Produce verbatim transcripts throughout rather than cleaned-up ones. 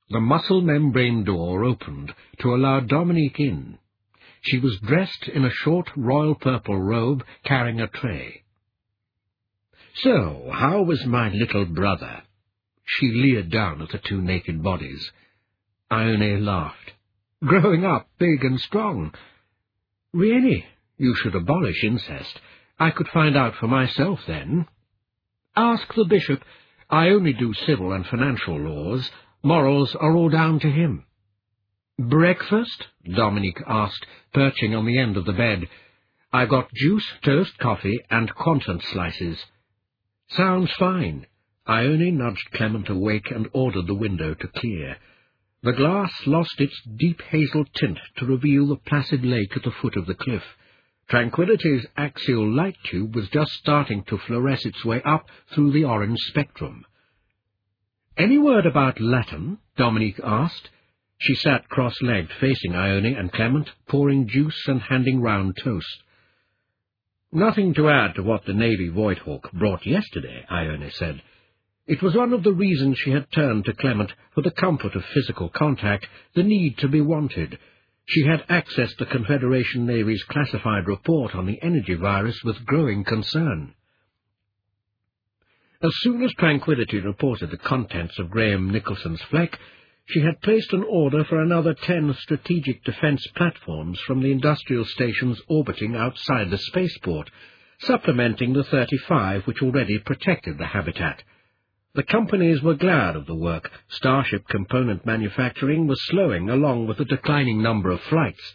The muscle membrane door opened to allow Dominique in. She was dressed in a short royal purple robe, carrying a tray. "So, how was my little brother?" She leered down at the two naked bodies. Ione laughed. "Growing up big and strong. Really, you should abolish incest. I could find out for myself then. Ask the bishop. I only do civil and financial laws. Morals are all down to him." "Breakfast?" Dominique asked, perching on the end of the bed. "I've got juice, toast, coffee, and content slices." "Sounds fine." Ione nudged Clement awake and ordered the window to clear. The glass lost its deep hazel tint to reveal the placid lake at the foot of the cliff. Tranquility's axial light tube was just starting to fluoresce its way up through the orange spectrum. "Any word about Latin?" Dominique asked. She sat cross-legged, facing Ione and Clement, pouring juice and handing round toast. "Nothing to add to what the Navy Voidhawk brought yesterday," Ione said. It was one of the reasons she had turned to Clement for the comfort of physical contact, the need to be wanted. She had accessed the Confederation Navy's classified report on the energy virus with growing concern. As soon as Tranquility reported the contents of Graham Nicholson's Fleck, she had placed an order for another ten strategic defence platforms from the industrial stations orbiting outside the spaceport, supplementing the thirty-five which already protected the habitat. The companies were glad of the work. Starship component manufacturing was slowing along with the declining number of flights.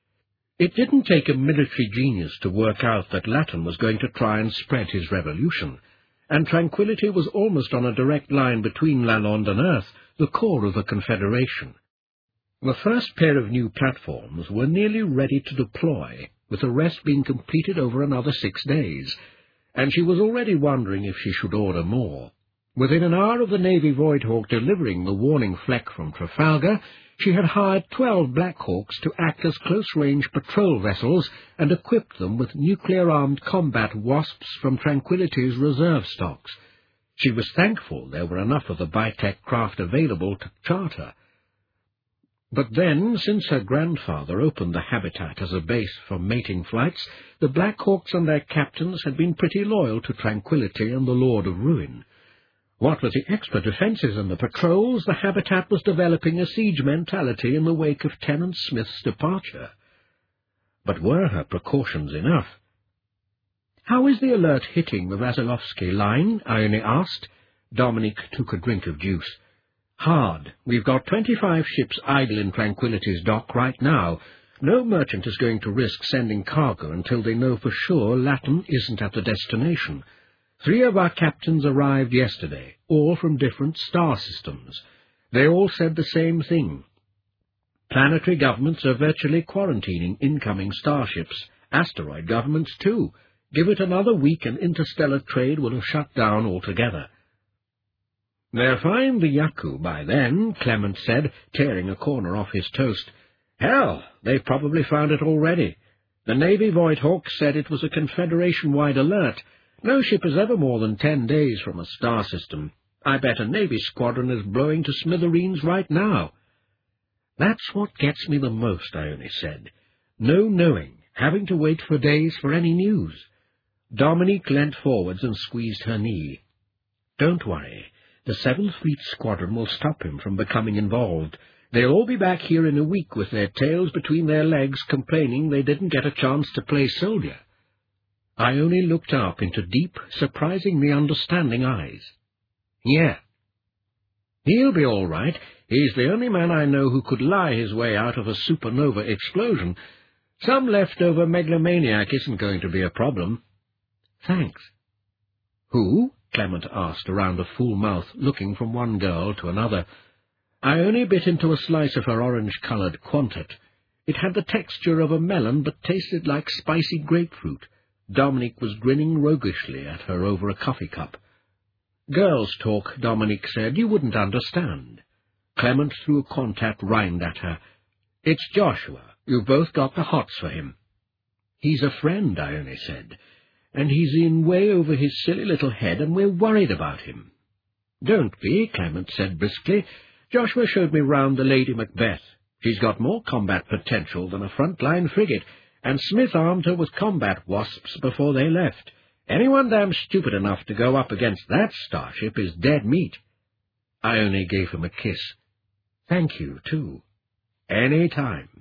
It didn't take a military genius to work out that Latin was going to try and spread his revolution, and Tranquility was almost on a direct line between Lalonde and Earth, the core of the Confederation. The first pair of new platforms were nearly ready to deploy, with the rest being completed over another six days, and she was already wondering if she should order more. Within an hour of the Navy Voidhawk delivering the warning Fleck from Trafalgar, she had hired twelve Black Hawks to act as close-range patrol vessels and equipped them with nuclear-armed combat wasps from Tranquility's reserve stocks. She was thankful there were enough of the Bitech craft available to charter. But then, since her grandfather opened the habitat as a base for mating flights, the Black Hawks and their captains had been pretty loyal to Tranquility and the Lord of Ruin. What with the extra defences and the patrols, the habitat was developing a siege mentality in the wake of Tenant Smith's departure. But were her precautions enough? "How is the alert hitting the Vasilevsky line?" Ione asked. Dominique took a drink of juice. "Hard. We've got twenty-five ships idle in Tranquility's dock right now. No merchant is going to risk sending cargo until they know for sure Latin isn't at the destination. Three of our captains arrived yesterday, all from different star systems. They all said the same thing. Planetary governments are virtually quarantining incoming starships, asteroid governments too. Give it another week and interstellar trade will have shut down altogether." "They'll find the Yaku by then," Clement said, tearing a corner off his toast. "Hell, they've probably found it already. The Navy Voidhawk said it was a Confederation-wide alert. No ship is ever more than ten days from a star system. I bet a Navy squadron is blowing to smithereens right now." "That's what gets me the most," Ione said. "No knowing, having to wait for days for any news." Dominique leant forwards and squeezed her knee. "Don't worry. The Seventh Fleet Squadron will stop him from becoming involved. They'll all be back here in a week with their tails between their legs, complaining they didn't get a chance to play soldier." Ione looked up into deep, surprisingly understanding eyes. "Yeah. He'll be all right. He's the only man I know who could lie his way out of a supernova explosion. Some leftover megalomaniac isn't going to be a problem." "Thanks." "Who?" Clement asked around a full mouth, looking from one girl to another. Ione bit into a slice of her orange-coloured Quantet. It had the texture of a melon, but tasted like spicy grapefruit. Dominique was grinning roguishly at her over a coffee cup. "Girls talk," Dominique said. "You wouldn't understand." Clement threw a Quantet rind at her. "It's Joshua. You've both got the hots for him." "He's a friend," Ione said, "and he's in way over his silly little head, and we're worried about him." "Don't be," Clement said briskly. Joshua showed me round the Lady Macbeth. She's got more combat potential than a front-line frigate, and Smith armed her with combat wasps before they left. Anyone damn stupid enough to go up against that starship is dead meat. I only gave him a kiss. Thank you, too. Any time.